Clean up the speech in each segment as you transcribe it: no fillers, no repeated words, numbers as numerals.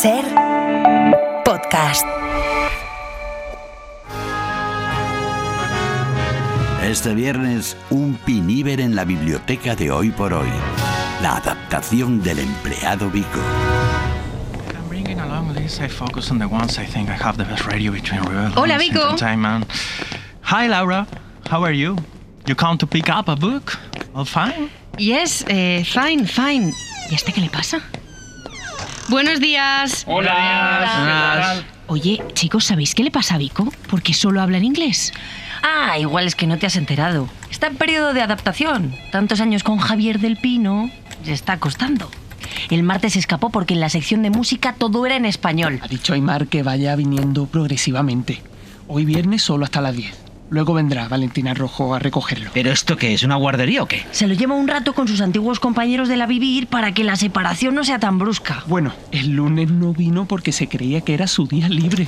Ser podcast. Este viernes, un piníver en la biblioteca de Hoy por Hoy. La adaptación del empleado Vico. Hola, Vico. Hi, Laura. How are you? You come to pick up a book? All fine? Yes, fine. ¿Y a este qué le pasa? Buenos días. Hola. Oye, chicos, ¿sabéis qué le pasa a Vico? Porque solo habla en inglés. Ah, igual es que no te has enterado. Está en periodo de adaptación. Tantos años con Javier del Pino, le está costando. El martes se escapó porque en la sección de música todo era en español. Ha dicho Aimar que vaya viniendo progresivamente. Hoy viernes solo hasta las 10. Luego vendrá Valentina Rojo a recogerlo. ¿Pero esto qué es? ¿Una guardería o qué? Se lo lleva un rato con sus antiguos compañeros de la Vivir para que la separación no sea tan brusca. Bueno, el lunes no vino porque se creía que era su día libre.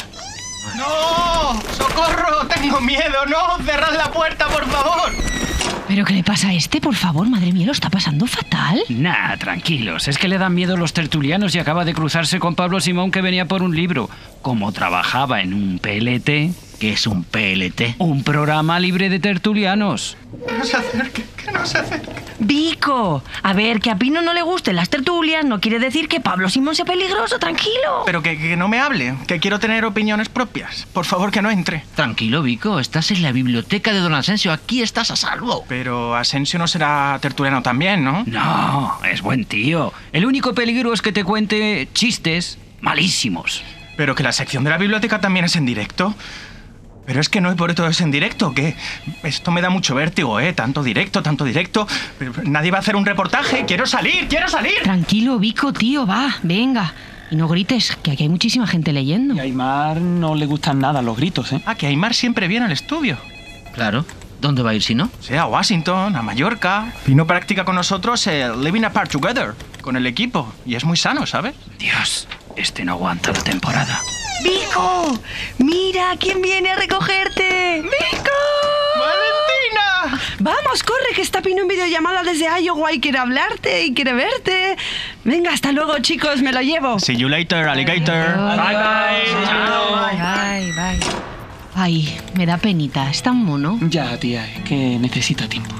¡No! ¡Socorro! ¡Tengo miedo! ¡No! ¡Cerrad la puerta, por favor! ¿Pero qué le pasa a este? Por favor, madre mía, lo está pasando fatal. Nah, tranquilos. Es que le dan miedo los tertulianos y acaba de cruzarse con Pablo Simón, que venía por un libro. Como trabajaba en un PLT... ¿Qué es un PLT? Un programa libre de tertulianos. Que no se acerque. ¡Vico! A ver, que a Pino no le gusten las tertulias no quiere decir que Pablo Simón sea peligroso, tranquilo. Pero que no me hable, que quiero tener opiniones propias. Por favor, que no entre. Tranquilo, Vico. Estás en la biblioteca de don Asensio. Aquí estás a salvo. Pero Asensio no será tertuliano también, ¿no? No, es buen tío. El único peligro es que te cuente chistes malísimos. Pero que la sección de la biblioteca también es en directo. Pero es que no es por todo es en directo, que esto me da mucho vértigo, Tanto directo. Pero nadie va a hacer un reportaje. ¡Quiero salir! Tranquilo, Vico, tío, va, venga. Y no grites, que aquí hay muchísima gente leyendo. Y a Aimar no le gustan nada los gritos, ¿eh? Ah, que Aimar siempre viene al estudio. Claro. ¿Dónde va a ir si no? Sí, a Washington, a Mallorca. Vino practica con nosotros el Living Apart Together, con el equipo. Y es muy sano, ¿sabes? Dios, este no aguanta la temporada. ¡Vico! ¡Mira quién viene a recogerte! ¡Vico! ¡Valentina! Vamos, corre, que está Pino en videollamada desde Iowa y quiere hablarte y quiere verte. Venga, hasta luego, chicos, me lo llevo. See you later, alligator. Bye. Chao. Bye. Ay, me da penita, es tan mono. Ya, tía, es que necesita tiempo.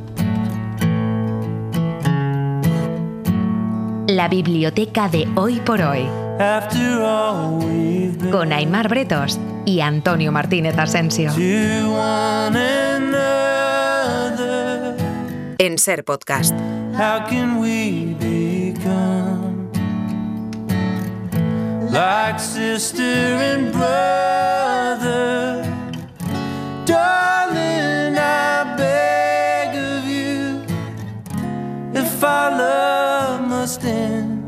La biblioteca de Hoy por Hoy. Con Aimar Bretos y Antonio Martínez Asensio. En Ser Podcast. How can we become like sister and brother? Darling, I beg of you, if our love must end,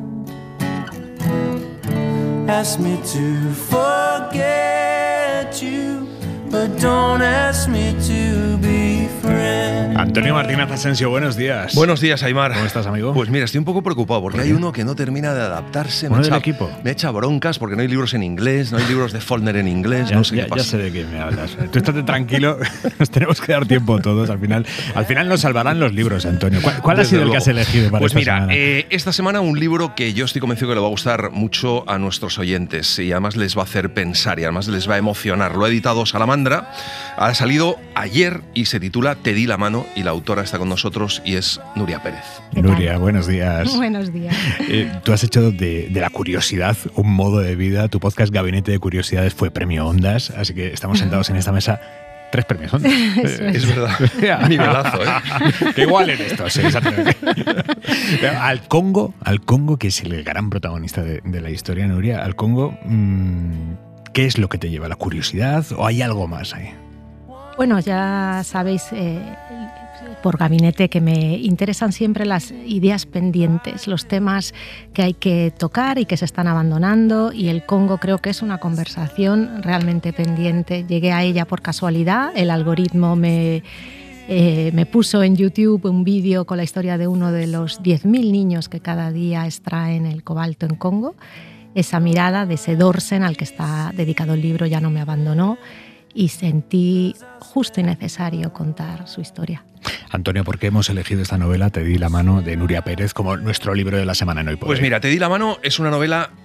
ask me to forget you, but don't ask me to be friends. Antonio Martínez Asensio, buenos días. Buenos días, Aimar. ¿Cómo estás, amigo? Pues mira, estoy un poco preocupado porque hay uno que no termina de adaptarse. ¿Uno del equipo? Me echa broncas porque no hay libros en inglés, no hay libros de Faulkner en inglés, no sé qué pasa. Ya sé de qué me hablas. Tú estate tranquilo, nos tenemos que dar tiempo todos. Al final nos salvarán los libros, Antonio. ¿Cuál ha sido el que has elegido para esta semana? Pues mira, esta semana un libro que yo estoy convencido que le va a gustar mucho a nuestros oyentes y además les va a hacer pensar y además les va a emocionar. Lo ha editado Salamandra, ha salido ayer y se titula Te di la mano y la autora está con nosotros y es Nuria Pérez. Nuria, buenos días. Buenos días. Tú has hecho de la curiosidad un modo de vida. Tu podcast Gabinete de Curiosidades fue premio Ondas, así que estamos sentados en esta mesa. 3 premios Ondas. Es verdad. Nivelazo, Que igual en esto, sí, exactamente. Al Congo, que es el gran protagonista de la historia, Nuria, al Congo, ¿qué es lo que te lleva? ¿La curiosidad o hay algo más ahí? Bueno, ya sabéis por Gabinete que me interesan siempre las ideas pendientes, los temas que hay que tocar y que se están abandonando, y el Congo creo que es una conversación realmente pendiente. Llegué a ella por casualidad, el algoritmo me puso en YouTube un vídeo con la historia de uno de los 10.000 niños que cada día extraen el cobalto en Congo. Esa mirada de ese Dorsen al que está dedicado el libro ya no me abandonó y sentí justo y necesario contar su historia. Antonio, ¿por qué hemos elegido esta novela, Te di la mano, de Nuria Pérez, como nuestro libro de la semana en Hoy por Hoy? Pues mira, Te di la mano es una novela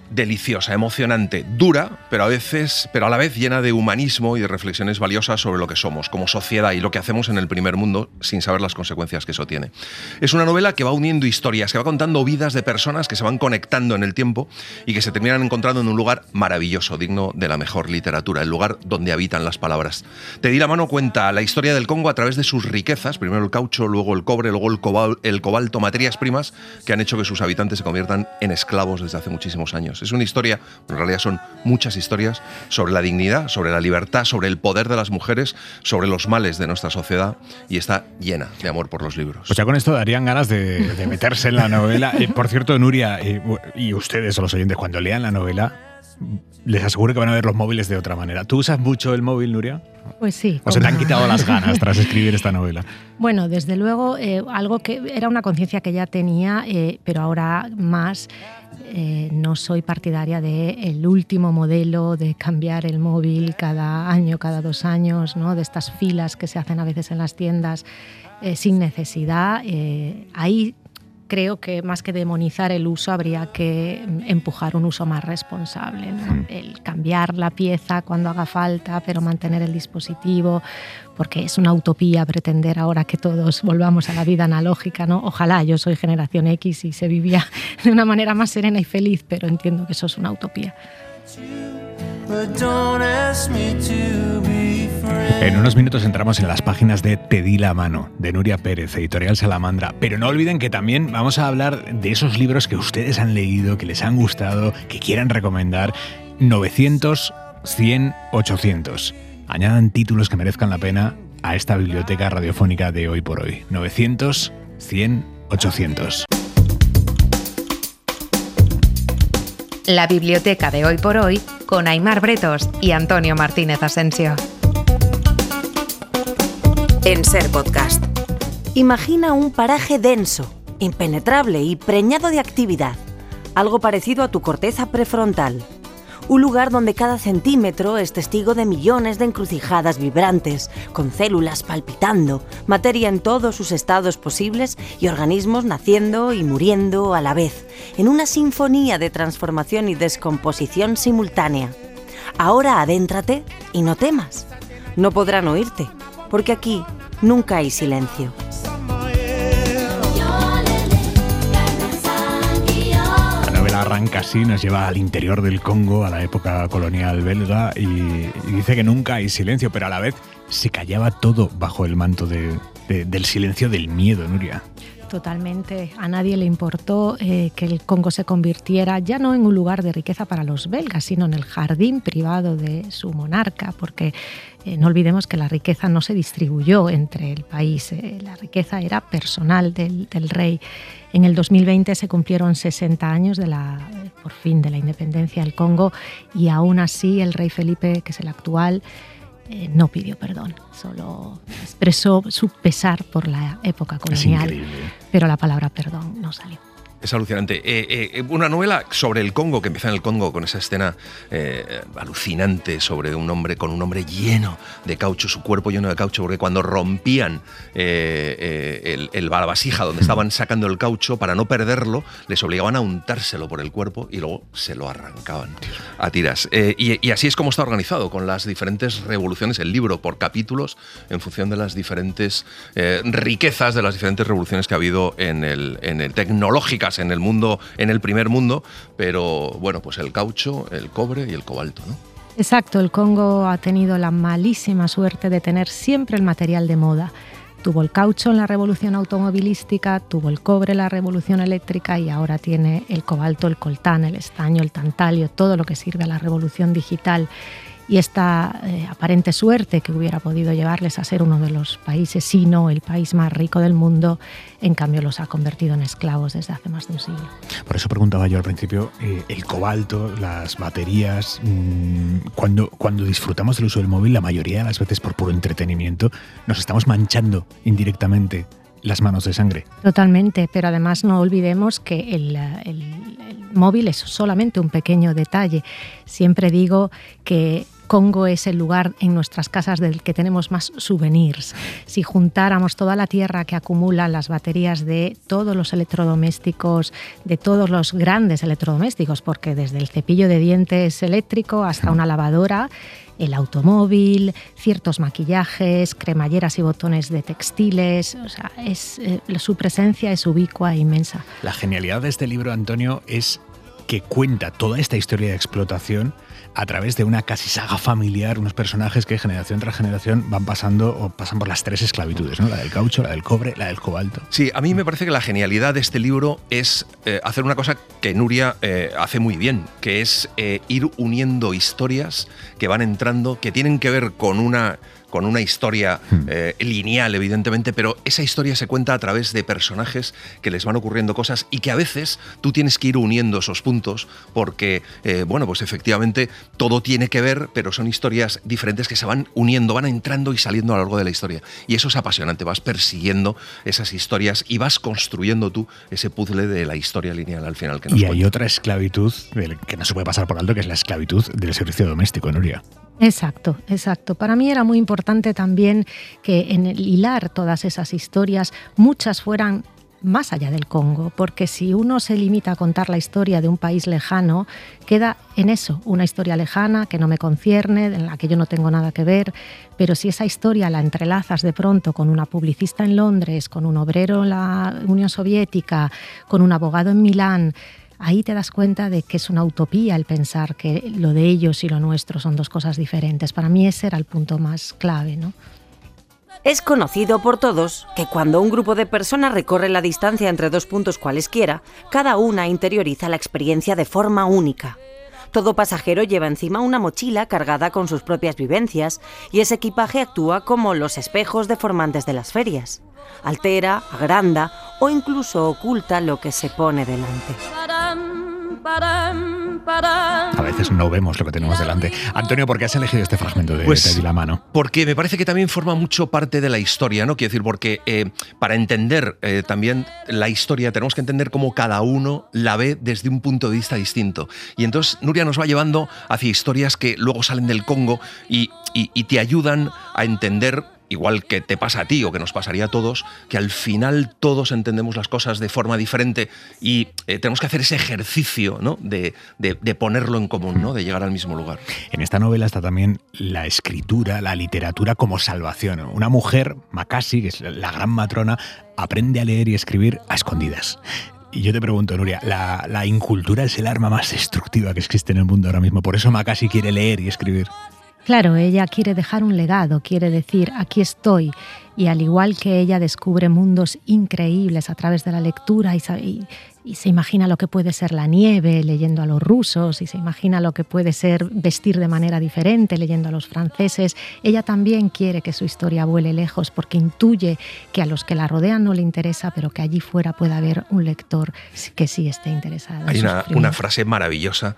deliciosa, emocionante, dura, pero a la vez llena de humanismo y de reflexiones valiosas sobre lo que somos como sociedad y lo que hacemos en el primer mundo sin saber las consecuencias que eso tiene. Es una novela que va uniendo historias, que va contando vidas de personas que se van conectando en el tiempo y que se terminan encontrando en un lugar maravilloso, digno de la mejor literatura, el lugar donde habitan las palabras. Te di la mano cuenta la historia del Congo a través de sus riquezas, primero el caucho, luego el cobre, luego el cobalto, materias primas que han hecho que sus habitantes se conviertan en esclavos desde hace muchísimos años. Es una historia, en realidad son muchas historias, sobre la dignidad, sobre la libertad, sobre el poder de las mujeres, sobre los males de nuestra sociedad, y está llena de amor por los libros. Pues ya con esto darían ganas de meterse en la novela. Por cierto, Nuria, y ustedes, los oyentes, cuando lean la novela, les aseguro que van a ver los móviles de otra manera. ¿Tú usas mucho el móvil, Nuria? Pues sí. ¿O se te han quitado las ganas tras escribir esta novela? Bueno, desde luego, algo que era una conciencia que ya tenía, pero ahora más. No soy partidaria del último modelo de cambiar el móvil cada año, cada 2 años, ¿no? De estas filas que se hacen a veces en las tiendas sin necesidad. Ahí creo que más que demonizar el uso habría que empujar un uso más responsable, ¿no? El cambiar la pieza cuando haga falta, pero mantener el dispositivo, porque es una utopía pretender ahora que todos volvamos a la vida analógica, ¿no? Ojalá, yo soy generación X y se vivía de una manera más serena y feliz, pero entiendo que eso es una utopía. En unos minutos entramos en las páginas de Te di la mano, de Nuria Pérez, editorial Salamandra. Pero no olviden que también vamos a hablar de esos libros que ustedes han leído, que les han gustado, que quieran recomendar. 900, 100, 800. Añadan títulos que merezcan la pena a esta biblioteca radiofónica de Hoy por Hoy. 900, 100, 800. La biblioteca de Hoy por Hoy con Aimar Bretos y Antonio Martínez Asensio. En Ser Podcast. Imagina un paraje denso, impenetrable y preñado de actividad. Algo parecido a tu corteza prefrontal. Un lugar donde cada centímetro es testigo de millones de encrucijadas vibrantes, con células palpitando, materia en todos sus estados posibles y organismos naciendo y muriendo a la vez, en una sinfonía de transformación y descomposición simultánea. Ahora adéntrate y no temas. No podrán oírte, porque aquí nunca hay silencio. Arranca así, nos lleva al interior del Congo, a la época colonial belga, y dice que nunca hay silencio, pero a la vez se callaba todo bajo el manto del silencio del miedo, Nuria. Totalmente. A nadie le importó que el Congo se convirtiera ya no en un lugar de riqueza para los belgas, sino en el jardín privado de su monarca, porque no olvidemos que la riqueza no se distribuyó entre el país, la riqueza era personal del rey. En el 2020 se cumplieron 60 años por fin de la independencia del Congo, y aún así el rey Felipe, que es el actual, no pidió perdón, solo expresó su pesar por la época colonial, pero la palabra perdón no salió. Es alucinante. Una novela sobre el Congo, que empieza en el Congo con esa escena alucinante sobre un hombre con un hombre lleno de caucho, su cuerpo lleno de caucho, porque cuando rompían la vasija donde estaban sacando el caucho, para no perderlo, les obligaban a untárselo por el cuerpo y luego se lo arrancaban a tiras. Y así es como está organizado, con las diferentes revoluciones, el libro por capítulos, en función de las diferentes riquezas de las diferentes revoluciones que ha habido en el tecnológicas en el mundo, en el primer mundo, pero bueno, pues el caucho, el cobre y el cobalto, ¿no? Exacto, el Congo ha tenido la malísima suerte de tener siempre el material de moda. Tuvo el caucho en la revolución automovilística, tuvo el cobre en la revolución eléctrica y ahora tiene el cobalto, el coltán, el estaño, el tantalio, todo lo que sirve a la revolución digital. Y esta aparente suerte que hubiera podido llevarles a ser uno de los países, si no el país más rico del mundo, en cambio los ha convertido en esclavos desde hace más de un siglo. Por eso preguntaba yo al principio, el cobalto, las baterías, cuando disfrutamos del uso del móvil, la mayoría de las veces por puro entretenimiento, nos estamos manchando indirectamente las manos de sangre. Totalmente, pero además no olvidemos que el móvil es solamente un pequeño detalle. Siempre digo que Congo es el lugar en nuestras casas del que tenemos más souvenirs. Si juntáramos toda la tierra que acumulan las baterías de todos los electrodomésticos, de todos los grandes electrodomésticos, porque desde el cepillo de dientes eléctrico hasta una lavadora, el automóvil, ciertos maquillajes, cremalleras y botones de textiles, o sea, su presencia es ubicua e inmensa. La genialidad de este libro, Antonio, es que cuenta toda esta historia de explotación a través de una casi saga familiar, unos personajes que generación tras generación van pasando o pasan por las 3 esclavitudes, ¿no? La del caucho, la del cobre, la del cobalto. Sí, a mí me parece que la genialidad de este libro es hacer una cosa que Nuria hace muy bien, que es ir uniendo historias que van entrando, que tienen que ver con una historia lineal, evidentemente, pero esa historia se cuenta a través de personajes que les van ocurriendo cosas y que a veces tú tienes que ir uniendo esos puntos porque, pues efectivamente todo tiene que ver, pero son historias diferentes que se van uniendo, van entrando y saliendo a lo largo de la historia. Y eso es apasionante, vas persiguiendo esas historias y vas construyendo tú ese puzzle de la historia lineal al final que nos cuenta. Hay otra esclavitud que no se puede pasar por alto, que es la esclavitud del servicio doméstico, Nuria. Exacto. Para mí era muy importante también que en el hilar todas esas historias, muchas fueran más allá del Congo, porque si uno se limita a contar la historia de un país lejano, queda en eso, una historia lejana que no me concierne, en la que yo no tengo nada que ver, pero si esa historia la entrelazas de pronto con una publicista en Londres, con un obrero en la Unión Soviética, con un abogado en Milán, ahí te das cuenta de que es una utopía el pensar que lo de ellos y lo nuestro son 2 cosas diferentes. Para mí ese era el punto más clave, ¿no? Es conocido por todos que cuando un grupo de personas recorre la distancia entre 2 puntos cualesquiera, cada una interioriza la experiencia de forma única. Todo pasajero lleva encima una mochila cargada con sus propias vivencias y ese equipaje actúa como los espejos deformantes de las ferias. Altera, agranda o incluso oculta lo que se pone delante. A veces no vemos lo que tenemos delante. Antonio, ¿por qué has elegido este fragmento de Te di la mano? Porque me parece que también forma mucho parte de la historia, ¿no? Quiero decir, porque para entender también la historia tenemos que entender cómo cada uno la ve desde un punto de vista distinto. Y entonces Nuria nos va llevando hacia historias que luego salen del Congo y te ayudan a entender, igual que te pasa a ti o que nos pasaría a todos, que al final todos entendemos las cosas de forma diferente y tenemos que hacer ese ejercicio, ¿no? de ponerlo en común, ¿no? De llegar al mismo lugar. En esta novela está también la escritura, la literatura como salvación. Una mujer, Makasi, que es la gran matrona, aprende a leer y escribir a escondidas. Y yo te pregunto, Nuria, la incultura es el arma más destructiva que existe en el mundo ahora mismo. Por eso Makasi quiere leer y escribir. Claro, ella quiere dejar un legado, quiere decir, aquí estoy. Y al igual que ella descubre mundos increíbles a través de la lectura y se imagina lo que puede ser la nieve leyendo a los rusos y se imagina lo que puede ser vestir de manera diferente leyendo a los franceses, ella también quiere que su historia vuele lejos porque intuye que a los que la rodean no le interesa, pero que allí fuera puede haber un lector que sí esté interesado. Hay una frase maravillosa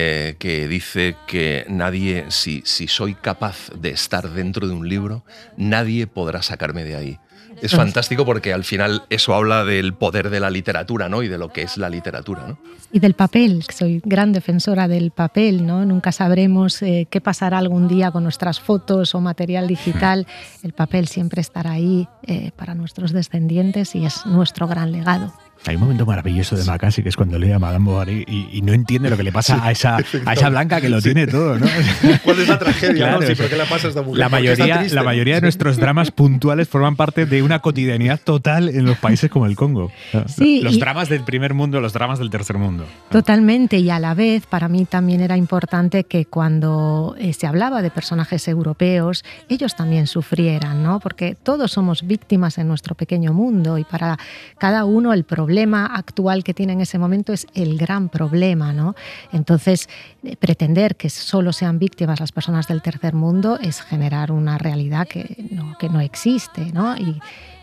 que dice que nadie, si soy capaz de estar dentro de un libro, nadie podrá sacarme de ahí. Es fantástico porque al final eso habla del poder de la literatura, ¿no? Y de lo que es la literatura, ¿no? Y del papel, soy gran defensora del papel, ¿no? Nunca sabremos qué pasará algún día con nuestras fotos o material digital. El papel siempre estará ahí para nuestros descendientes y es nuestro gran legado. Hay un momento maravilloso de Makasi que es cuando lee a Madame Bovary y no entiende lo que le pasa a esa blanca que lo tiene todo, ¿no? ¿Cuál es la tragedia? Claro, ¿no? Sí, ¿por qué la pasa a esta mujer? La mayoría de nuestros dramas puntuales forman parte de una cotidianidad total en los países como el Congo. Sí, los dramas del primer mundo, los dramas del tercer mundo. Totalmente, y a la vez para mí también era importante que cuando se hablaba de personajes europeos, ellos también sufrieran, ¿no? Porque todos somos víctimas en nuestro pequeño mundo y para cada uno el problema actual que tiene en ese momento es el gran problema, ¿no? Entonces, pretender que solo sean víctimas las personas del tercer mundo es generar una realidad que no existe, ¿no?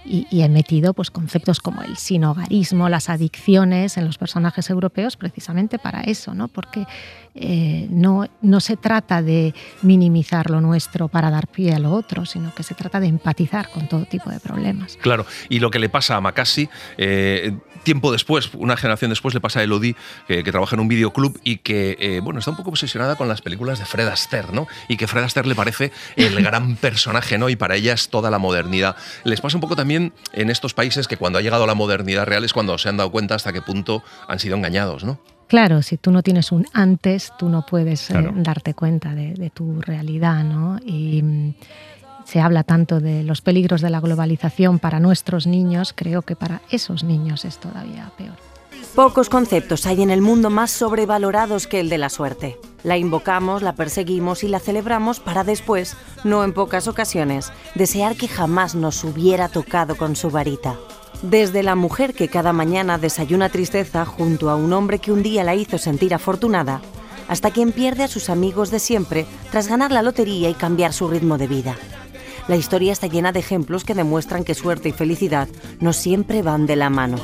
y he metido pues, conceptos como el sinhogarismo, las adicciones en los personajes europeos precisamente para eso, ¿no? Porque no se trata de minimizar lo nuestro para dar pie a lo otro, sino que se trata de empatizar con todo tipo de problemas. Claro, y lo que le pasa a Makasi, tiempo después, una generación después, le pasa a Elodie, que trabaja en un videoclub y que está un poco obsesionada con las películas de Fred Astaire, ¿no? Y que Fred Astaire le parece el gran personaje, ¿no? Y para ella es toda la modernidad. Les pasa un poco también en estos países que cuando ha llegado la modernidad real es cuando se han dado cuenta hasta qué punto han sido engañados, ¿no? Claro, si tú no tienes un antes, tú no puedes darte cuenta de tu realidad, ¿no? Y se habla tanto de los peligros de la globalización para nuestros niños, creo que para esos niños es todavía peor. Pocos conceptos hay en el mundo más sobrevalorados que el de la suerte. La invocamos, la perseguimos y la celebramos para después, no en pocas ocasiones, desear que jamás nos hubiera tocado con su varita. Desde la mujer que cada mañana desayuna tristeza junto a un hombre que un día la hizo sentir afortunada, hasta quien pierde a sus amigos de siempre tras ganar la lotería y cambiar su ritmo de vida. La historia está llena de ejemplos que demuestran que suerte y felicidad no siempre van de la mano.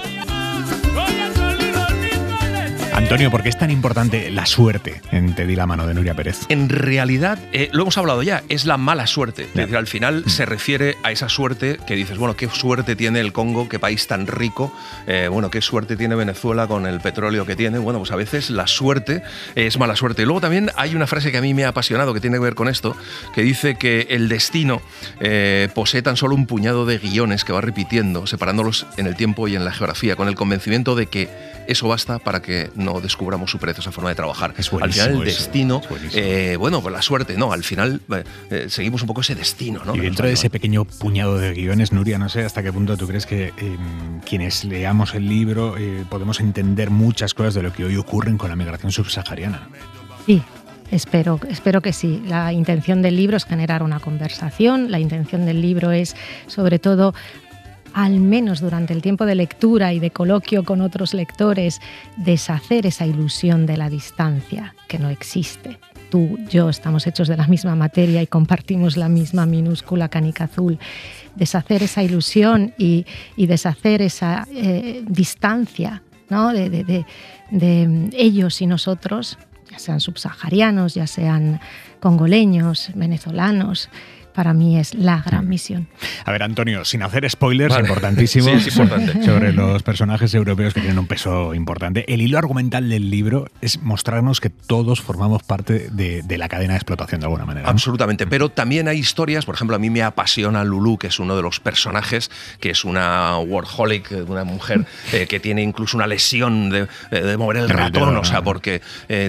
Antonio, ¿por qué es tan importante la suerte en Te di la mano de Nuria Pérez? En realidad, lo hemos hablado ya, es la mala suerte. Es decir, al final se refiere a esa suerte que dices, bueno, qué suerte tiene el Congo, qué país tan rico, qué suerte tiene Venezuela con el petróleo que tiene. Bueno, pues a veces la suerte es mala suerte. Y luego también hay una frase que a mí me ha apasionado, que tiene que ver con esto, que dice que el destino posee tan solo un puñado de guiones que va repitiendo, separándolos en el tiempo y en la geografía, con el convencimiento de que eso basta para que no descubramos su precio, esa forma de trabajar. Al final el destino, pues la suerte, no, al final seguimos un poco ese destino, ¿no? Y dentro de ese pequeño puñado de guiones, Nuria, no sé hasta qué punto tú crees que quienes leamos el libro podemos entender muchas cosas de lo que hoy ocurren con la migración subsahariana. Sí. Espero que sí. La intención del libro es generar una conversación, la intención del libro es, sobre todo, al menos durante el tiempo de lectura y de coloquio con otros lectores, deshacer esa ilusión de la distancia, que no existe. Tú, yo estamos hechos de la misma materia y compartimos la misma minúscula canica azul. Deshacer esa ilusión y deshacer esa distancia, ¿no? de ellos y nosotros, ya sean subsaharianos, ya sean congoleños, venezolanos. Para mí es la gran misión. A ver, Antonio, sin hacer spoilers, vale. importantísimos, sí, es importante. sobre los personajes europeos que tienen un peso importante. El hilo argumental del libro es mostrarnos que todos formamos parte de la cadena de explotación de alguna manera, ¿no? Absolutamente, pero también hay historias, por ejemplo, a mí me apasiona Lulu, que es uno de los personajes, que es una workaholic, una mujer que tiene incluso una lesión de mover el ratón, o sea, porque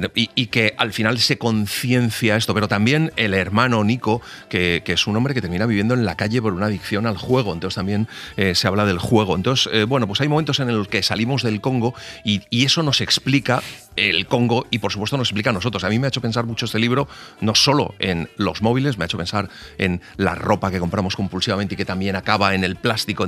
y que al final se conciencia esto, pero también el hermano Nico, que es un hombre que termina viviendo en la calle por una adicción al juego, entonces también se habla del juego. Entonces, pues hay momentos en los que salimos del Congo y eso nos explica el Congo y por supuesto nos explica a nosotros. A mí me ha hecho pensar mucho este libro, no solo en los móviles, me ha hecho pensar en la ropa que compramos compulsivamente y que también acaba en el plástico,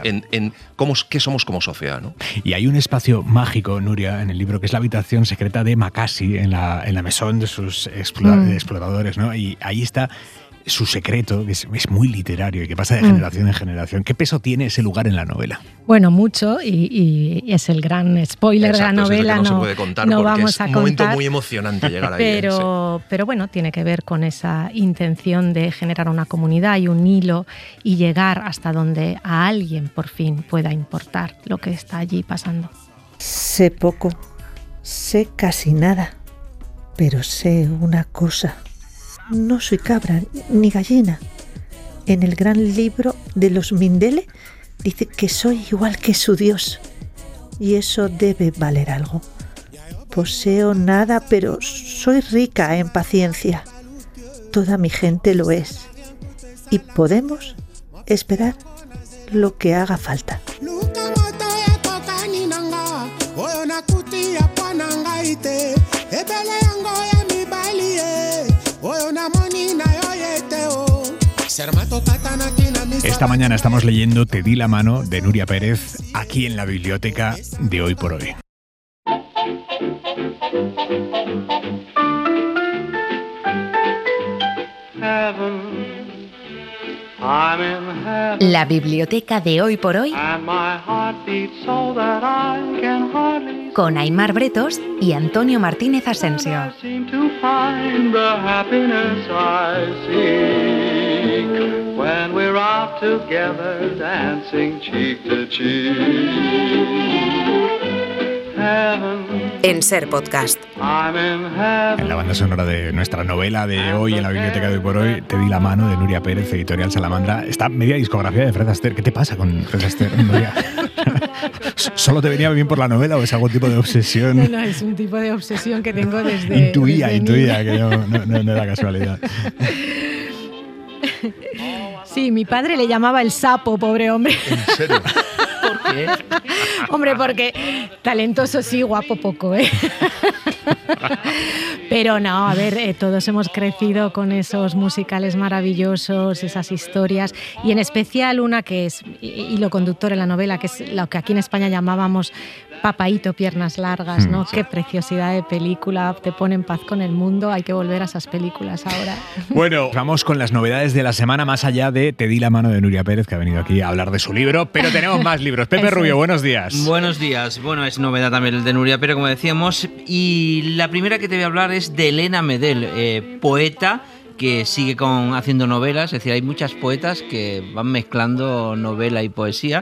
en qué somos como sociedad, ¿no? Y hay un espacio mágico, Nuria, en el libro, que es la habitación secreta de Makasi, en la mesón de sus explotadores, ¿no? Y ahí está su secreto, que es muy literario y que pasa de generación en generación. ¿Qué peso tiene ese lugar en la novela? Bueno, mucho, y es el gran spoiler. Exacto, de la novela. No se puede contar no porque vamos es a un contar, momento muy emocionante llegar ahí. Pero bueno, tiene que ver con esa intención de generar una comunidad y un hilo y llegar hasta donde a alguien por fin pueda importar lo que está allí pasando. Sé poco, sé casi nada, pero sé una cosa. No soy cabra ni gallina. En el gran libro de los Mindele dice que soy igual que su Dios. Y eso debe valer algo. Poseo nada, pero soy rica en paciencia. Toda mi gente lo es. Y podemos esperar lo que haga falta. Esta mañana estamos leyendo Te di la mano de Nuria Pérez aquí en la biblioteca de Hoy por Hoy. Heaven I'm in heaven. La biblioteca de Hoy por Hoy And my heart beats so that I can hardly con Aimar Bretos y Antonio Martínez Asensio. seem to find the happiness I seek when we're out together dancing cheek to cheek. Heaven, En Ser Podcast. I'm in heaven. En la banda sonora de nuestra novela de hoy, en la biblioteca de Hoy por Hoy, Te di la mano, de Nuria Pérez, editorial Salamandra. Está media discografía de Fred Astaire. ¿Qué te pasa con Fred Astaire, Nuria? ¿Solo te venía bien por la novela o es algún tipo de obsesión? No, es un tipo de obsesión que tengo desde... Intuía, niña. que no era casualidad. Sí, mi padre le llamaba el sapo, pobre hombre. ¿En serio? ¿Por qué? Hombre, porque talentoso sí, guapo poco, ¿eh? Pero no, a ver, todos hemos crecido con esos musicales maravillosos, esas historias, y en especial una que es hilo conductor en la novela, que es lo que aquí en España llamábamos Papaíto, piernas largas, ¿no? Qué preciosidad de película, te pone en paz con el mundo, hay que volver a esas películas ahora. Bueno, vamos con las novedades de la semana, más allá de Te di la mano, de Nuria Pérez, que ha venido aquí a hablar de su libro, pero tenemos más libros. Pepe Rubio, buenos días. Buenos días. Bueno, es novedad también el de Nuria Pérez, como decíamos, y la primera que te voy a hablar es de Elena Medel, poeta que sigue haciendo novelas. Es decir, hay muchas poetas que van mezclando novela y poesía,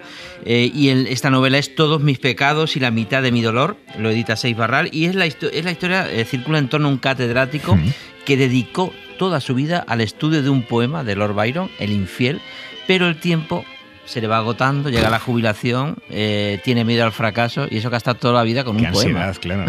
y esta novela es Todos mis pecados y la mitad de mi dolor, lo edita Seis Barral, y es la historia, circula en torno a un catedrático que dedicó toda su vida al estudio de un poema de Lord Byron, El infiel, pero el tiempo se le va agotando, llega la jubilación, tiene miedo al fracaso, y eso que ha estado toda la vida con un poema. Claro.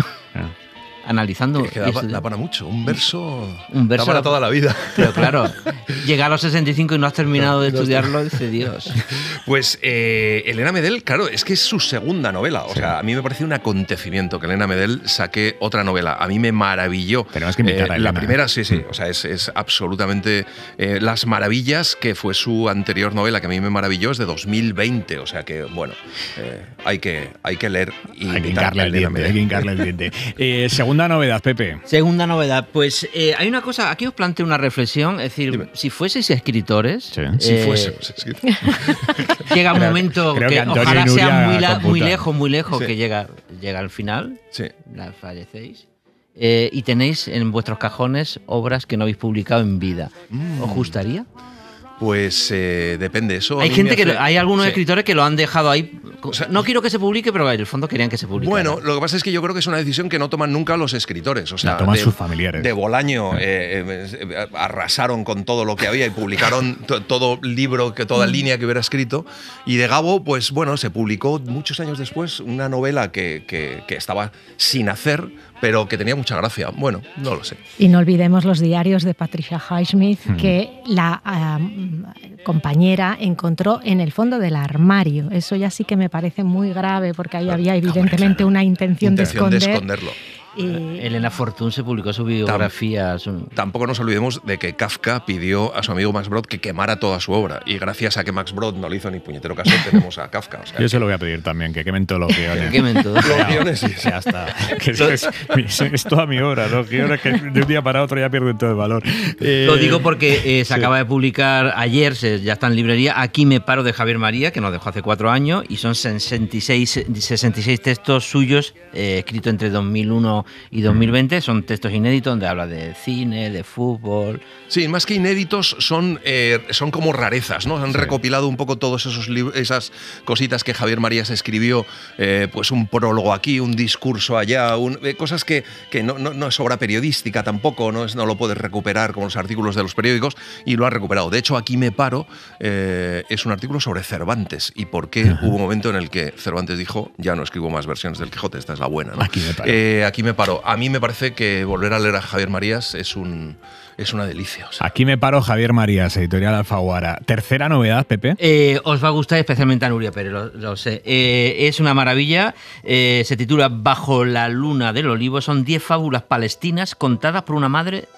Analizando. Es que da para mucho. Un verso da para toda la vida. Pero claro, llega a los 65 y no has terminado de estudiarlo, dice Dios. Pues Elena Medel, claro, es que es su segunda novela. O sea, a mí me parece un acontecimiento que Elena Medel saque otra novela. A mí me maravilló. Tenemos que invitar a Elena. La primera, sí. O sea, es absolutamente Las Maravillas, que fue su anterior novela, que a mí me maravilló, es de 2020. O sea que, bueno, hay que leer y hay que hincarle el diente. Segunda novedad, Pepe. Segunda novedad, pues hay una cosa, aquí os planteo una reflexión, es decir, si fueseis escritores, si fuésemos escritores. llega un momento que ojalá sea muy lejos, sí. que llega al final, sí. Fallecéis, y tenéis en vuestros cajones obras que no habéis publicado en vida. ¿Os gustaría? Pues depende eso. Hay algunos escritores que lo han dejado ahí. O sea, no quiero que se publique, pero en el fondo querían que se publique. Bueno, lo que pasa es que yo creo que es una decisión que no toman nunca los escritores. O sea, la toman sus familiares. De Bolaño arrasaron con todo lo que había y publicaron todo libro, toda línea que hubiera escrito. Y de Gabo, pues bueno, se publicó muchos años después una novela que estaba sin hacer, pero que tenía mucha gracia. Bueno, no lo sé. Y no olvidemos los diarios de Patricia Highsmith, que la compañera encontró en el fondo del armario. Eso ya sí que me parece muy grave, porque ahí había evidentemente una intención de esconderlo. Elena Fortún se publicó su biografía. Tampoco nos olvidemos de que Kafka pidió a su amigo Max Brod que quemara toda su obra, y gracias a que Max Brod no le hizo ni puñetero caso, tenemos a Kafka. O sea, yo se lo voy a pedir tamén, que quemen todos los guiones. Que quemen todos los guiones, sí. Ya está. Es toda mi obra, los guiones que de un día para otro ya pierden todo el valor. Lo digo porque se acaba de publicar ayer, ya está en librería, Aquí me paro, de Javier María, que nos dejó hace 4 años, y son 66 textos suyos, escritos entre 2001 y 2020. Son textos inéditos donde habla de cine, de fútbol. Sí, más que inéditos son como rarezas, ¿no? Han recopilado un poco todos esas cositas que Javier Marías escribió, pues un prólogo aquí, un discurso allá, cosas que no es obra periodística tampoco, no lo puedes recuperar como los artículos de los periódicos, y lo ha recuperado. De hecho, Aquí me paro es un artículo sobre Cervantes y por qué hubo un momento en el que Cervantes dijo: ya no escribo más versiones del Quijote, esta es la buena, ¿no? Aquí me paro. A mí me parece que volver a leer a Javier Marías es una delicia. O sea. Aquí me paro, Javier Marías, editorial Alfaguara. Tercera novedad, Pepe. Os va a gustar especialmente a Nuria Pérez, lo sé. Es una maravilla. Se titula Bajo la luna del olivo. Son 10 fábulas palestinas contadas por una madre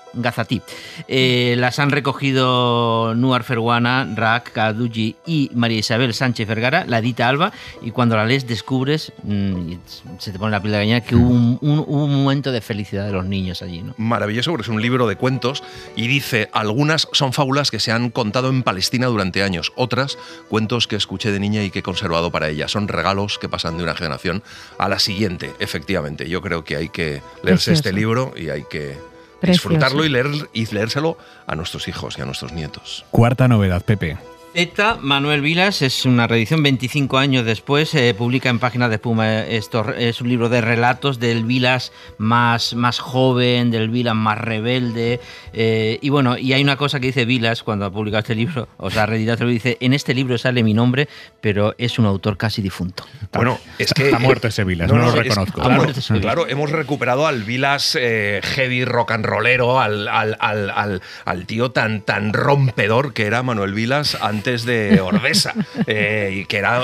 Gazatí. Las han recogido Nuar Ferguana, Raak Kaduji y María Isabel Sánchez Vergara, la edita Alba, y cuando la lees descubres, se te pone la piel de gallina, que hubo un momento de felicidad de los niños allí, ¿no? Maravilloso, porque es un libro de cuentos y dice, algunas son fábulas que se han contado en Palestina durante años, otras cuentos que escuché de niña y que he conservado para ella. Son regalos que pasan de una generación a la siguiente, efectivamente. Yo creo que hay que leerse este libro y hay que disfrutarlo y leérselo a nuestros hijos y a nuestros nietos. Cuarta novedad, Pepe. Zeta, Manuel Vilas, es una reedición 25 años después, publica en Páginas de Espuma. Esto es un libro de relatos del Vilas más joven, del Vilas más rebelde. Y bueno, y hay una cosa que dice Vilas cuando ha publicado este libro, o sea, reeditado, dice, en este libro sale mi nombre, pero es un autor casi difunto. Bueno, es que... Está muerto ese Vilas, no lo reconozco. Claro, hemos recuperado al Vilas heavy rock and rollero, al tío tan rompedor que era Manuel Vilas antes de Ordesa, y que era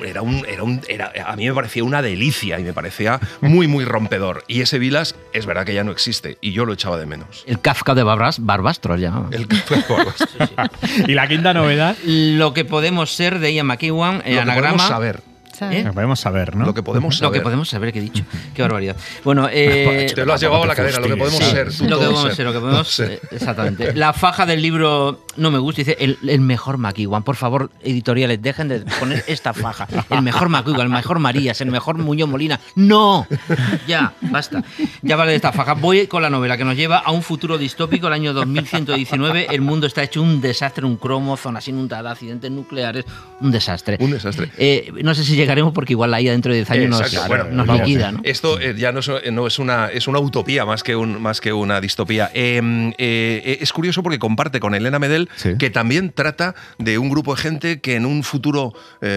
a mí me parecía una delicia y me parecía muy rompedor. Y ese Vilas es verdad que ya no existe y yo lo echaba de menos. El Kafka de Barbastro ya. El Kafka de Barbastro. Sí. ¿Y la quinta novedad? Lo que podemos ser de Ian McEwan, anagrama. Podemos saber. Lo que podemos saber, ¿no? Lo que podemos saber. Lo que podemos saber, que he dicho. Qué barbaridad. Bueno, te lo has llevado a la cadera, lo que podemos ser. Lo que podemos ser, lo que podemos exactamente. La faja del libro no me gusta, dice el mejor McEwan. Por favor, editoriales, dejen de poner esta faja. El mejor McEwan, el mejor Marías, el mejor Muñoz Molina. ¡No! Ya, basta. Ya vale de esta faja. Voy con la novela que nos lleva a un futuro distópico, el año 2119. El mundo está hecho un desastre, un cromo, zonas inundadas, accidentes nucleares, un desastre. Un desastre. No sé si llegaremos porque igual la IA dentro de 10 años nos liquida, ¿no? Esto ya no es una utopía más que una distopía. Es curioso porque comparte con Elena Medel, que también trata de un grupo de gente que en un futuro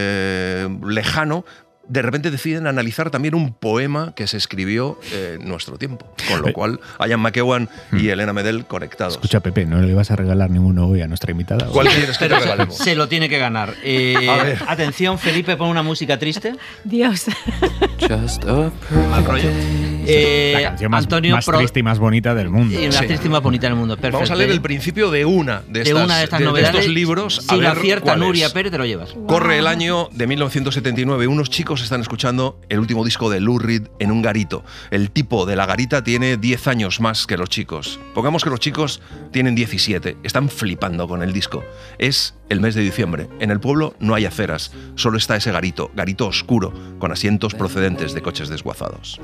lejano de repente deciden analizar también un poema que se escribió en nuestro tiempo. Con lo cual, Ian McEwan y Elena Medel conectados. Escucha, Pepe, ¿no le vas a regalar ninguno hoy a nuestra invitada? ¿Cuál quieres que te regalemos? Se lo tiene que ganar. Atención, Felipe, pon una música triste. Dios. Just a la canción más triste y más bonita del mundo. Y la triste y más bonita del mundo. Perfecto. Vamos a leer el principio de una de estas novedades. De estos libros. Si lo acierta Nuria Pérez, te lo llevas. Corre el año de 1979. Unos chicos están escuchando el último disco de Lou Reed en un garito. El tipo de la garita tiene 10 años más que los chicos. Pongamos que los chicos tienen 17. Están flipando con el disco. Es el mes de diciembre. En el pueblo no hay aceras. Solo está ese garito oscuro, con asientos procedentes de coches desguazados.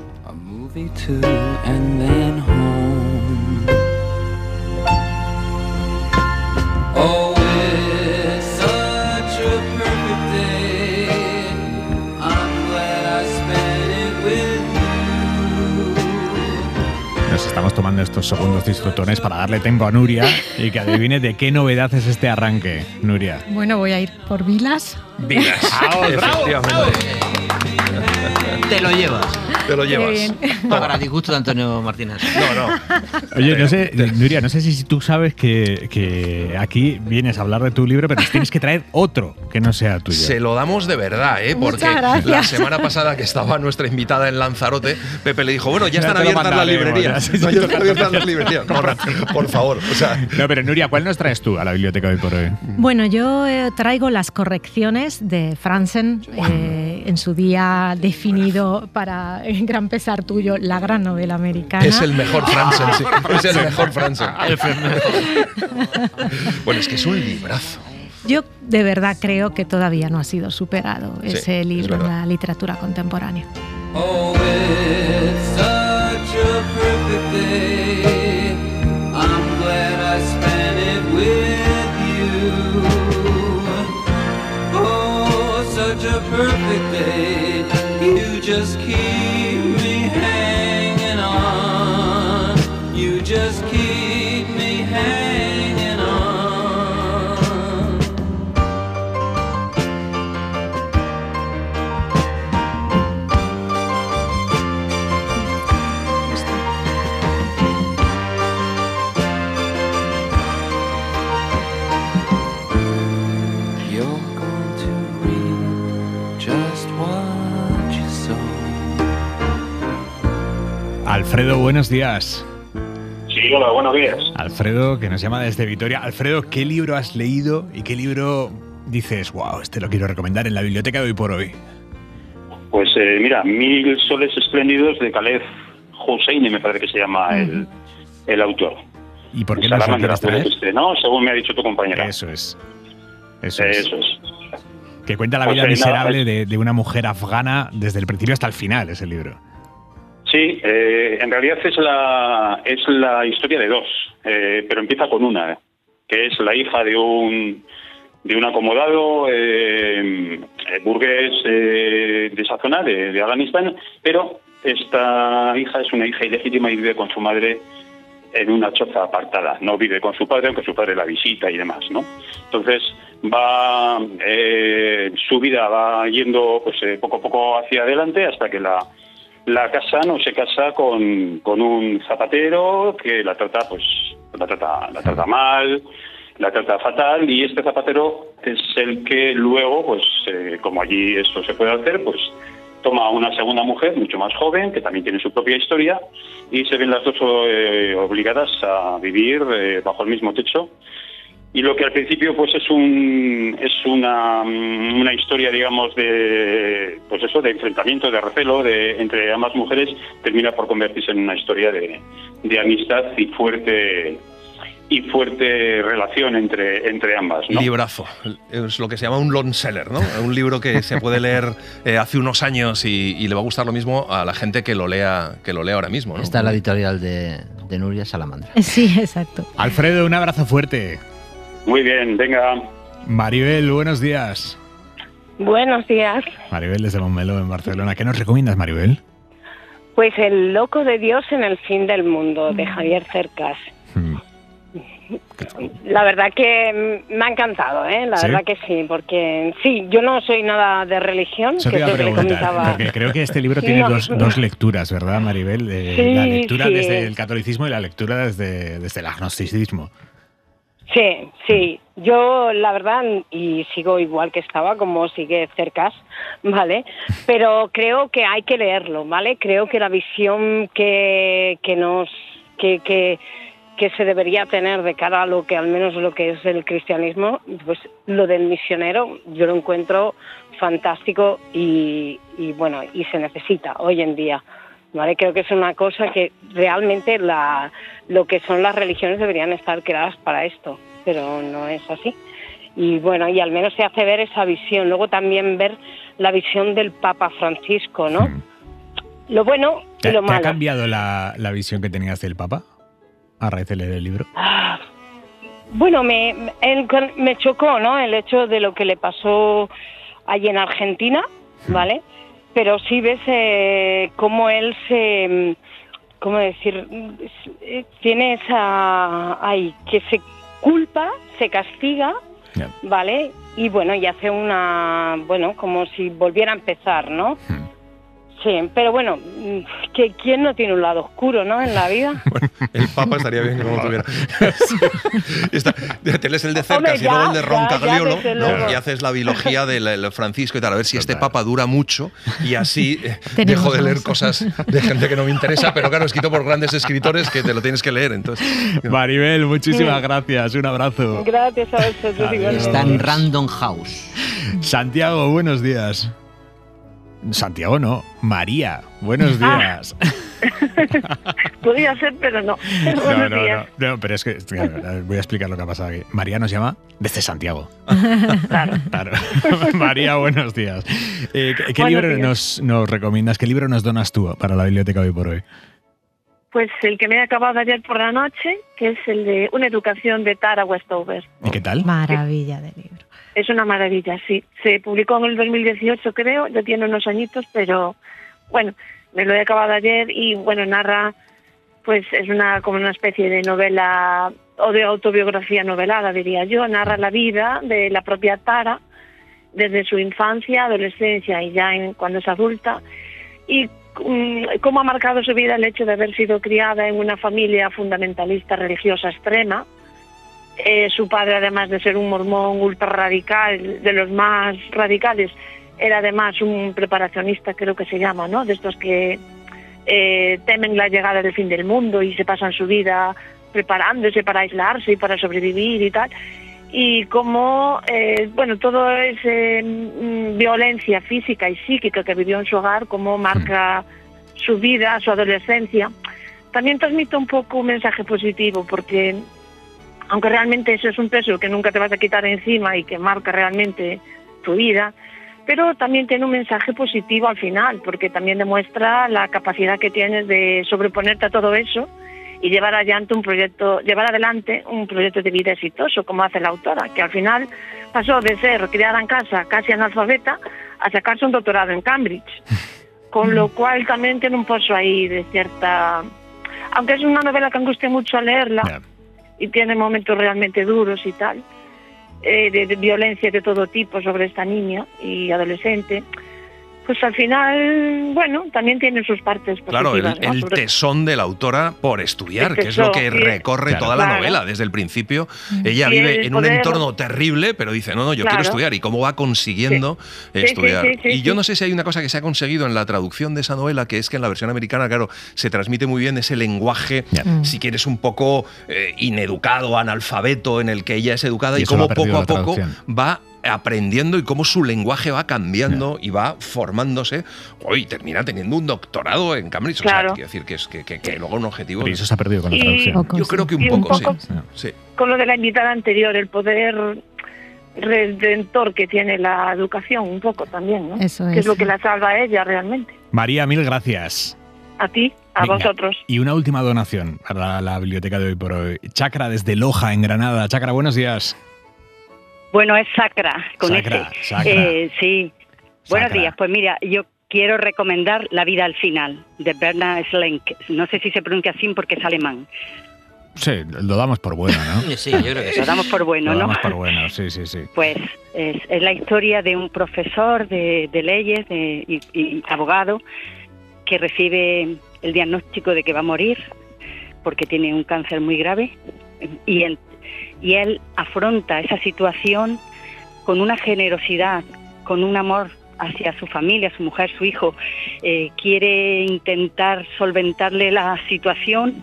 Nos estamos tomando estos segundos disfrutones para darle tiempo a Nuria y que adivine de qué novedad es este arranque. Nuria. Bueno, voy a ir por Vilas. Vilas. Efectivamente. Te lo llevas. Te lo llevas. Para disgusto de Antonio Martínez. No. Oye, no sé, Nuria, no sé si tú sabes que aquí vienes a hablar de tu libro, pero nos tienes que traer otro que no sea tuyo. Se lo damos de verdad, porque la semana pasada que estaba nuestra invitada en Lanzarote, Pepe le dijo, bueno, ya están abiertas las librerías. Ya están abiertas las librerías. Por favor. O sea. No, pero Nuria, ¿cuál nos traes tú a la biblioteca hoy por hoy? Bueno, yo traigo las correcciones de Franzen, en su día definido para gran pesar tuyo, la gran novela americana. Es el mejor Franzen, sí. Es el mejor Franzen. Bueno, es que es un librazo. Yo de verdad creo que todavía no ha sido superado ese libro en la literatura contemporánea. Oh, it's such a perfect day. I'm glad I spent it with you. Oh, such a perfect day. You just keep me hanging on. You just keep me hanging on. Alfredo, buenos días. Sí, hola, buenos días. Alfredo, que nos llama desde Vitoria. Alfredo, ¿qué libro has leído y qué libro dices, wow, este lo quiero recomendar en la biblioteca de hoy por hoy? Pues mira, 1000 soles espléndidos de Khaled Hosseini, me parece que se llama el autor. ¿Y por qué no lo quieres traer? ¿No? Según me ha dicho tu compañera. Eso es. Que cuenta la Pues, vida miserable nada, de una mujer afgana desde el principio hasta el final, ese libro. Sí, en realidad es la historia de dos, pero empieza con una, que es la hija de un acomodado burgués de esa zona, de Afganistán, pero esta hija es una hija ilegítima y vive con su madre en una choza apartada. No vive con su padre, aunque su padre la visita y demás, ¿no? Entonces su vida va yendo pues poco a poco hacia adelante hasta que la casa no se casa con un zapatero que la trata mal, la trata fatal, y este zapatero es el que luego, pues como allí esto se puede hacer, pues toma una segunda mujer mucho más joven que también tiene su propia historia y se ven las dos obligadas a vivir bajo el mismo techo. Y lo que al principio pues es una historia, digamos, de enfrentamiento, de recelo entre ambas mujeres, termina por convertirse en una historia de amistad y fuerte relación entre ambas, ¿no? Librazo. Es lo que se llama un long seller, ¿no? Un libro que se puede leer hace unos años y le va a gustar lo mismo a la gente que lo lea ahora mismo, ¿no? Está la editorial de Nuria Salamandra. Sí, exacto. Alfredo, un abrazo fuerte. Muy bien, venga. Maribel, buenos días. Buenos días. Maribel desde Montmeló, en Barcelona. ¿Qué nos recomiendas, Maribel? Pues El loco de Dios en el fin del mundo, de Javier Cercas. La verdad que me ha encantado, La ¿Sí? verdad que sí, porque sí, yo no soy nada de religión, Eso que te es iba a lo que le preguntar, comentaba. porque creo que este libro Sí, tiene no. dos lecturas, ¿verdad, Maribel? Sí, la lectura sí. desde el catolicismo y la lectura desde el agnosticismo. Sí, yo la verdad, y sigo igual que estaba, como sigue Cercas, ¿vale? Pero creo que hay que leerlo, ¿vale? Creo que la visión que se debería tener de cara a lo que, al menos lo que es el cristianismo, pues lo del misionero, yo lo encuentro fantástico y bueno, y se necesita hoy en día. ¿Vale? Creo que es una cosa que realmente lo que son las religiones deberían estar creadas para esto, pero no es así. Y bueno, y al menos se hace ver esa visión. Luego también ver la visión del Papa Francisco, ¿no? Lo bueno y lo ¿Te malo. ha cambiado la visión que tenías del Papa a raíz de leer el libro? Bueno, me chocó, ¿no? El hecho de lo que le pasó allí en Argentina, ¿vale? Pero sí ves cómo él ¿cómo decir? Tiene esa... que se culpa, se castiga, ¿vale? Y bueno, y hace como si volviera a empezar, ¿no? Sí, pero bueno, ¿quién no tiene un lado oscuro, no, en la vida? Bueno, el Papa estaría bien que no lo tuviera. Te lees el de Cercas. Hombre, y luego el de ya, Roncagliolo, desde ¿no? luego. Y haces la biología del Francisco y tal, a ver si este Papa dura mucho y así Tenemos dejo de leer más. cosas de gente que no me interesa, pero claro, escrito por grandes escritores que te lo tienes que leer. Entonces, Maribel, muchísimas gracias. Un abrazo. Gracias a vosotros. Está en Random House. Santiago, buenos días. Santiago no, María, buenos días. Podría ser, pero no. Buenos días. No, pero es que voy a explicar lo que ha pasado aquí. María nos llama desde Santiago. Claro. María, buenos días. ¿Qué Buenos libro días. nos recomiendas? ¿Qué libro nos donas tú para la biblioteca hoy por hoy? Pues el que me he acabado ayer por la noche, que es el de Una educación de Tara Westover. ¿Y qué tal? Maravilla de libro. Es una maravilla, sí. Se publicó en el 2018, creo, ya tiene unos añitos, pero bueno, me lo he acabado ayer y bueno, narra, pues es como una especie de novela o de autobiografía novelada, diría yo. Narra la vida de la propia Tara desde su infancia, adolescencia y ya cuando es adulta, y cómo ha marcado su vida el hecho de haber sido criada en una familia fundamentalista religiosa extrema. Su padre, además de ser un mormón ultra radical, de los más radicales, era además un preparacionista, creo que se llama, ¿no? De estos que temen la llegada del fin del mundo y se pasan su vida preparándose para aislarse y para sobrevivir y tal. Y como, todo es violencia física y psíquica que vivió en su hogar, cómo marca su vida, su adolescencia. También transmite un poco un mensaje positivo, porque aunque realmente eso es un peso que nunca te vas a quitar encima y que marca realmente tu vida, pero también tiene un mensaje positivo al final, porque también demuestra la capacidad que tienes de sobreponerte a todo eso y llevar adelante un proyecto de vida exitoso, como hace la autora, que al final pasó de ser criada en casa casi analfabeta a sacarse un doctorado en Cambridge, con lo cual también tiene un pozo ahí de cierta... Aunque es una novela que angustia mucho a leerla, y tiene momentos realmente duros y tal, de violencia de todo tipo sobre esta niña y adolescente, pues al final, también tiene sus partes positivas. Claro, el tesón de la autora por estudiar, que es lo que recorre toda la novela desde el principio. Ella vive en un entorno terrible, pero dice, no, yo quiero estudiar. ¿Y cómo va consiguiendo estudiar? Y yo no sé si hay una cosa que se ha conseguido en la traducción de esa novela, que es que en la versión americana, claro, se transmite muy bien ese lenguaje, si quieres, un poco ineducado, analfabeto, en el que ella es educada, y cómo poco a poco va aprendiendo y cómo su lenguaje va cambiando y va formándose. Hoy termina teniendo un doctorado en Cambridge. Claro. O sea, quiero decir que luego un objetivo... Pero eso se ha perdido con la traducción. Yo creo que un poco sí. Con lo de la invitada anterior, el poder redentor que tiene la educación, un poco también, ¿no? Eso que es lo que la salva a ella realmente. María, mil gracias. A ti, a vosotros. Y una última donación para la biblioteca de Hoy por Hoy. Chacra, desde Loja, en Granada. Chacra, buenos días. Bueno, es Sacra, con Sacra, ese. Sacra. Sí. Buenos días. Pues mira, yo quiero recomendar La vida al final, de Bernhard Schlenk. No sé si se pronuncia así porque es alemán. Sí, lo damos por bueno, ¿no? Sí, yo creo que sí. Lo damos por bueno, ¿no? Lo damos por bueno, sí. Pues es la historia de un profesor de leyes y abogado que recibe el diagnóstico de que va a morir porque tiene un cáncer muy grave y él afronta esa situación con una generosidad, con un amor hacia su familia, su mujer, su hijo. Quiere intentar solventarle la situación,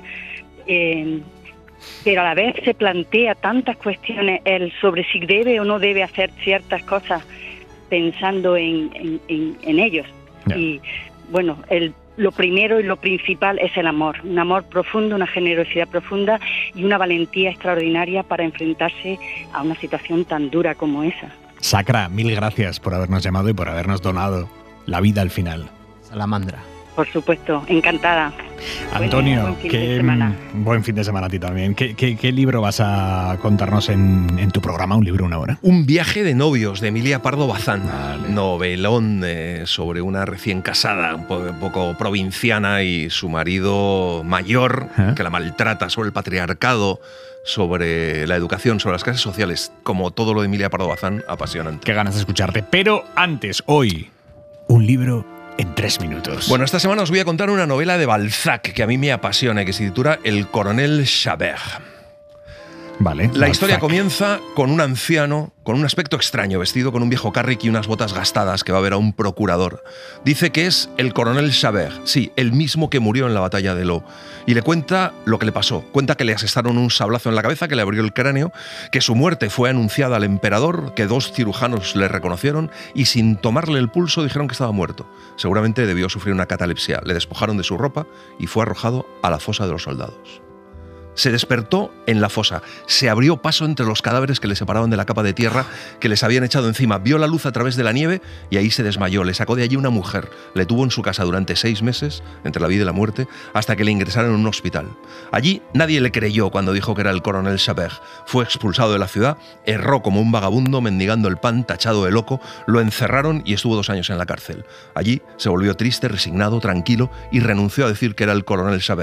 pero a la vez se plantea tantas cuestiones él sobre si debe o no debe hacer ciertas cosas pensando en ellos. Yeah. Y bueno, lo primero y lo principal es el amor, un amor profundo, una generosidad profunda y una valentía extraordinaria para enfrentarse a una situación tan dura como esa. Sacra, mil gracias por habernos llamado y por habernos donado La vida al final. Salamandra. Por supuesto, encantada. Antonio, buen fin de semana a ti también. ¿Qué libro vas a contarnos en tu programa, Un libro, una hora? Un viaje de novios, de Emilia Pardo Bazán. Vale. Novelón sobre una recién casada, un poco provinciana, y su marido mayor, que la maltrata, sobre el patriarcado, sobre la educación, sobre las clases sociales. Como todo lo de Emilia Pardo Bazán, apasionante. Qué ganas de escucharte. Pero antes, hoy, un libro en 3 minutos. Bueno, esta semana os voy a contar una novela de Balzac que a mí me apasiona y que se titula El coronel Chabert. Vale. La historia comienza con un anciano con un aspecto extraño, vestido con un viejo carrick y unas botas gastadas, que va a ver a un procurador. Dice que es el coronel Chabert, sí, el mismo que murió en la batalla de Lo, y le cuenta lo que le pasó. Cuenta que le asestaron un sablazo en la cabeza que le abrió el cráneo, que su muerte fue anunciada al emperador, que 2 cirujanos le reconocieron y sin tomarle el pulso dijeron que estaba muerto. Seguramente debió sufrir una catalepsia. Le despojaron de su ropa y fue arrojado a la fosa de los soldados. Se despertó en la fosa, se abrió paso entre los cadáveres que le separaban de la capa de tierra que les habían echado encima, vio la luz a través de la nieve y ahí se desmayó. Le sacó de allí una mujer, le tuvo en su casa durante 6 meses, entre la vida y la muerte, hasta que le ingresaron en un hospital. Allí nadie le creyó cuando dijo que era el coronel Chabert. Fue expulsado de la ciudad, erró como un vagabundo mendigando el pan, tachado de loco, lo encerraron y estuvo 2 años en la cárcel. Allí se volvió triste, resignado, tranquilo y renunció a decir que era el coronel Chabert.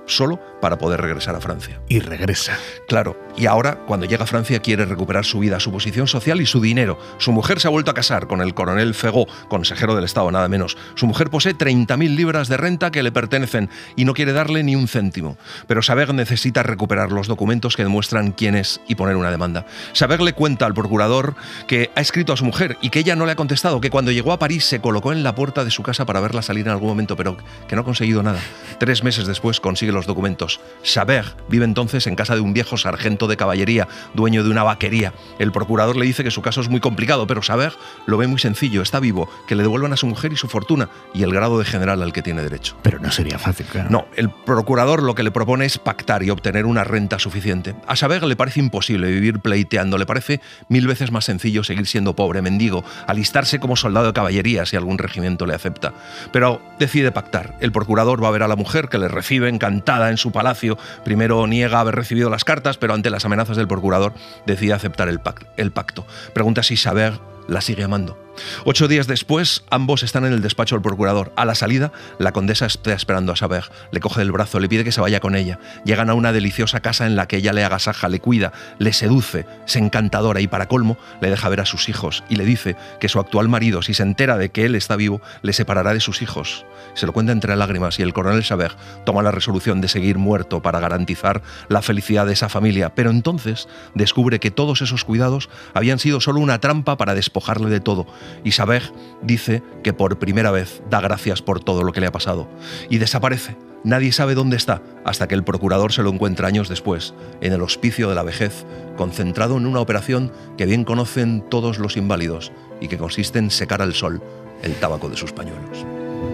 solo para poder regresar a Francia. Y regresa. Claro, y ahora, cuando llega a Francia, quiere recuperar su vida, su posición social y su dinero. Su mujer se ha vuelto a casar con el coronel Fegot, consejero del Estado, nada menos. Su mujer posee 30.000 libras de renta que le pertenecen y no quiere darle ni un céntimo. Pero Chabert necesita recuperar los documentos que demuestran quién es y poner una demanda. Chabert le cuenta al procurador que ha escrito a su mujer y que ella no le ha contestado, que cuando llegó a París se colocó en la puerta de su casa para verla salir en algún momento, pero que no ha conseguido nada. 3 meses después consigue los documentos. Chabert vive entonces en casa de un viejo sargento de caballería, dueño de una vaquería. El procurador le dice que su caso es muy complicado, pero Chabert lo ve muy sencillo, está vivo, que le devuelvan a su mujer y su fortuna y el grado de general al que tiene derecho. Pero no sería fácil, claro. No, el procurador lo que le propone es pactar y obtener una renta suficiente. A Chabert le parece imposible vivir pleiteando, le parece 1000 veces más sencillo seguir siendo pobre, mendigo, alistarse como soldado de caballería si algún regimiento le acepta. Pero decide pactar. El procurador va a ver a la mujer, que le recibe encantada en su palacio. Primero niega haber recibido las cartas, pero ante las amenazas del procurador decide aceptar el pacto. Pregunta si Chabert la sigue amando. 8 días después, ambos están en el despacho del procurador. A la salida, la condesa está esperando a Chabert. Le coge del brazo, le pide que se vaya con ella. Llegan a una deliciosa casa en la que ella le agasaja, le cuida, le seduce, es encantadora y, para colmo, le deja ver a sus hijos y le dice que su actual marido, si se entera de que él está vivo, le separará de sus hijos. Se lo cuenta entre lágrimas y el coronel Chabert toma la resolución de seguir muerto para garantizar la felicidad de esa familia. Pero entonces descubre que todos esos cuidados habían sido solo una trampa para despojarle de todo. Y Chabert dice que por primera vez da gracias por todo lo que le ha pasado. Y desaparece. Nadie sabe dónde está, hasta que el procurador se lo encuentra años después, en el hospicio de la vejez, concentrado en una operación que bien conocen todos los inválidos y que consiste en secar al sol el tabaco de sus pañuelos.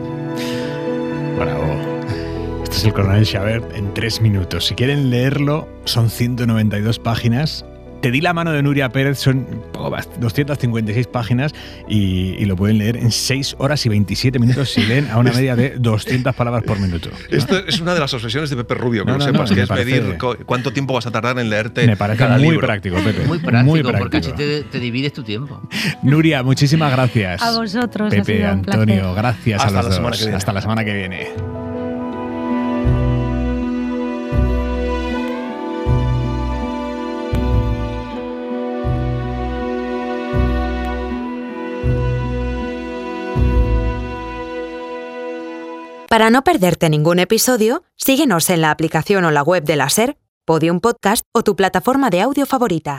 Bravo. Este es el coronel Chabert en 3 minutos. Si quieren leerlo, son 192 páginas. Te di la mano de Nuria Pérez, son 256 páginas y lo pueden leer en 6 horas y 27 minutos si leen a una media de 200 palabras por minuto. Esto es una de las obsesiones de Pepe Rubio, que sepas, que es medir cuánto tiempo vas a tardar en leerte. Me parece cada muy libro. Práctico, Pepe. Muy práctico, muy práctico. porque así te divides tu tiempo. Nuria, muchísimas gracias. A vosotros. Pepe, Antonio, gracias Hasta a los la dos. Hasta la semana que viene. Para no perderte ningún episodio, síguenos en la aplicación o la web de la SER, Podium Podcast o tu plataforma de audio favorita.